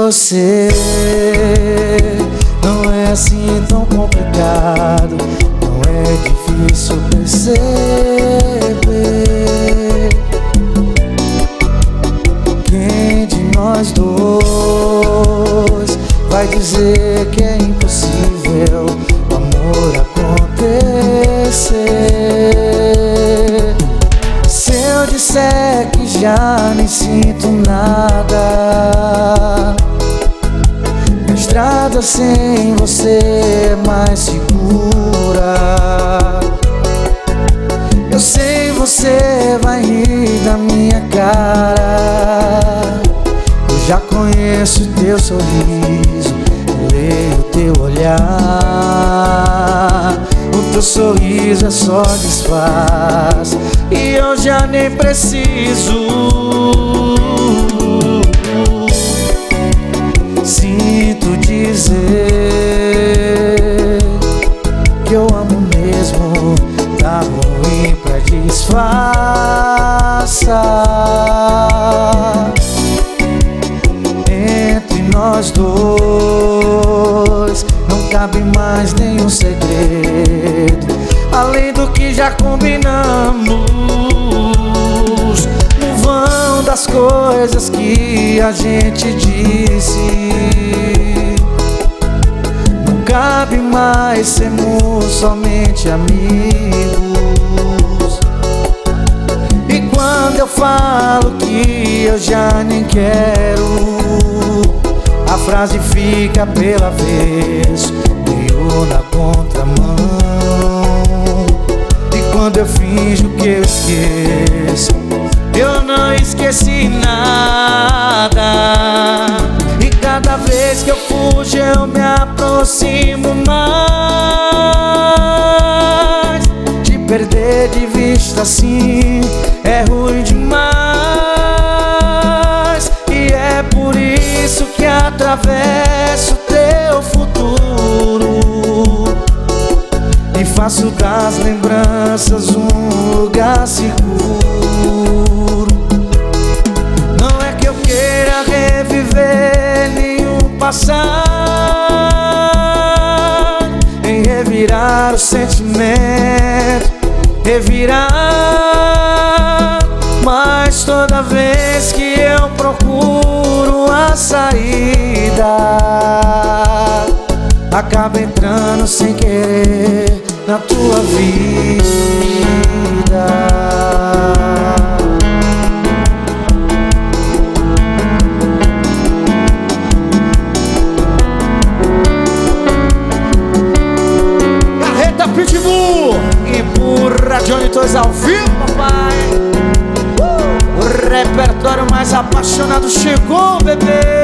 você. Não é assim tão complicado, não é difícil perceber. Quem de nós dois vai dizer que é impossível o amor acontecer? Se eu disser que já nem sinto nada, a estrada sem você é mais segura. Eu sei você vai rir da minha cara. Eu já conheço teu sorriso, leio teu olhar. O teu sorriso é só disfarce e eu já nem preciso. Sinto dizer que eu amo mesmo, tá ruim pra disfarçar. Entre nós dois não cabe mais nenhum segredo, além do que já combinamos. No vão das coisas que a gente disse, não cabe mais sermos somente amigos. E quando eu falo que eu já nem quero, a frase fica pela vez, meio na contramão. E quando eu finjo que eu esqueço, eu não esqueci nada. E cada vez que eu fujo eu me aproximo mais. Te perder de vista assim é ruim demais. E é por isso que atravesso teu futuro e faço das lembranças um lugar seguro. Não é que eu queira reviver nenhum passado, em revirar o sentimento, revirar. Mas toda vez que eu procuro a saída, acaba entrando sem querer na tua vida. Carreta Pitbull e Burra Johnny Toys ao vivo, papai. O repertório mais apaixonado chegou, bebê.